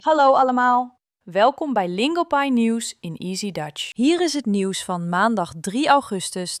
Hallo allemaal, welkom bij Lingopie Nieuws in Easy Dutch. Hier is het nieuws van maandag 3 augustus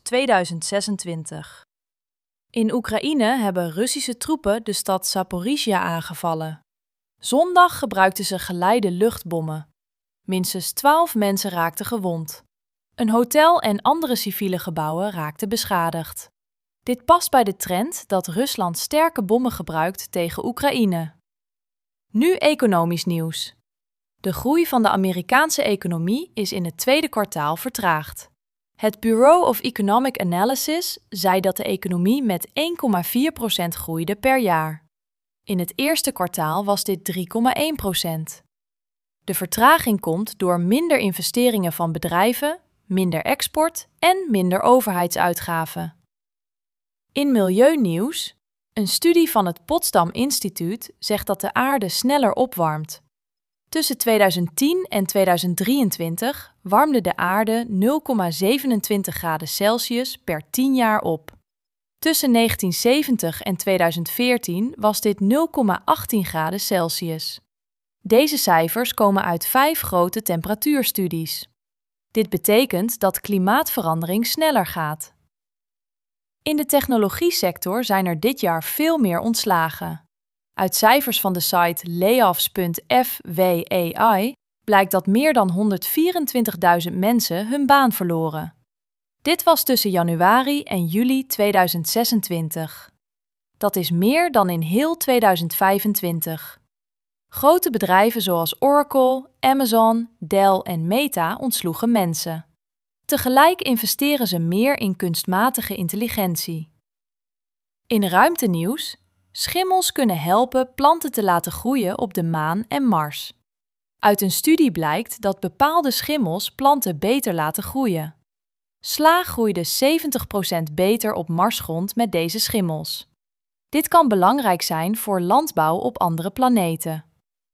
2026. In Oekraïne hebben Russische troepen de stad Zaporizhia aangevallen. Zondag gebruikten ze geleide luchtbommen. Minstens 12 mensen raakten gewond. Een hotel en andere civiele gebouwen raakten beschadigd. Dit past bij de trend dat Rusland sterke bommen gebruikt tegen Oekraïne. Nu economisch nieuws. De groei van de Amerikaanse economie is in het tweede kwartaal vertraagd. Het Bureau of Economic Analysis zei dat de economie met 1,4% groeide per jaar. In het eerste kwartaal was dit 3,1%. De vertraging komt door minder investeringen van bedrijven, minder export en minder overheidsuitgaven. In milieunieuws. Een studie van het Potsdam Instituut zegt dat de aarde sneller opwarmt. Tussen 2010 en 2023 warmde de aarde 0,27 graden Celsius per 10 jaar op. Tussen 1970 en 2014 was dit 0,18 graden Celsius. Deze cijfers komen uit 5 grote temperatuurstudies. Dit betekent dat klimaatverandering sneller gaat. In de technologiesector zijn er dit jaar veel meer ontslagen. Uit cijfers van de site layoffs.fwai blijkt dat meer dan 124.000 mensen hun baan verloren. Dit was tussen januari en juli 2026. Dat is meer dan in heel 2025. Grote bedrijven zoals Oracle, Amazon, Dell en Meta ontsloegen mensen. Tegelijk investeren ze meer in kunstmatige intelligentie. In ruimtenieuws. Schimmels kunnen helpen planten te laten groeien op de maan en Mars. Uit een studie blijkt dat bepaalde schimmels planten beter laten groeien. Sla groeide 70% beter op Marsgrond met deze schimmels. Dit kan belangrijk zijn voor landbouw op andere planeten.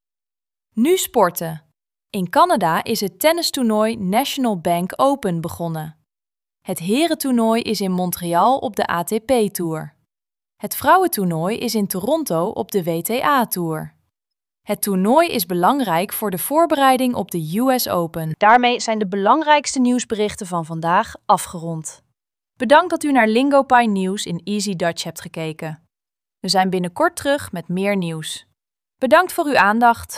Nu sporten. In Canada is het tennistoernooi National Bank Open begonnen. Het herentoernooi is in Montreal op de ATP-tour. Het vrouwentoernooi is in Toronto op de WTA-tour. Het toernooi is belangrijk voor de voorbereiding op de US Open. Daarmee zijn de belangrijkste nieuwsberichten van vandaag afgerond. Bedankt dat u naar Lingopie Nieuws in Easy Dutch hebt gekeken. We zijn binnenkort terug met meer nieuws. Bedankt voor uw aandacht.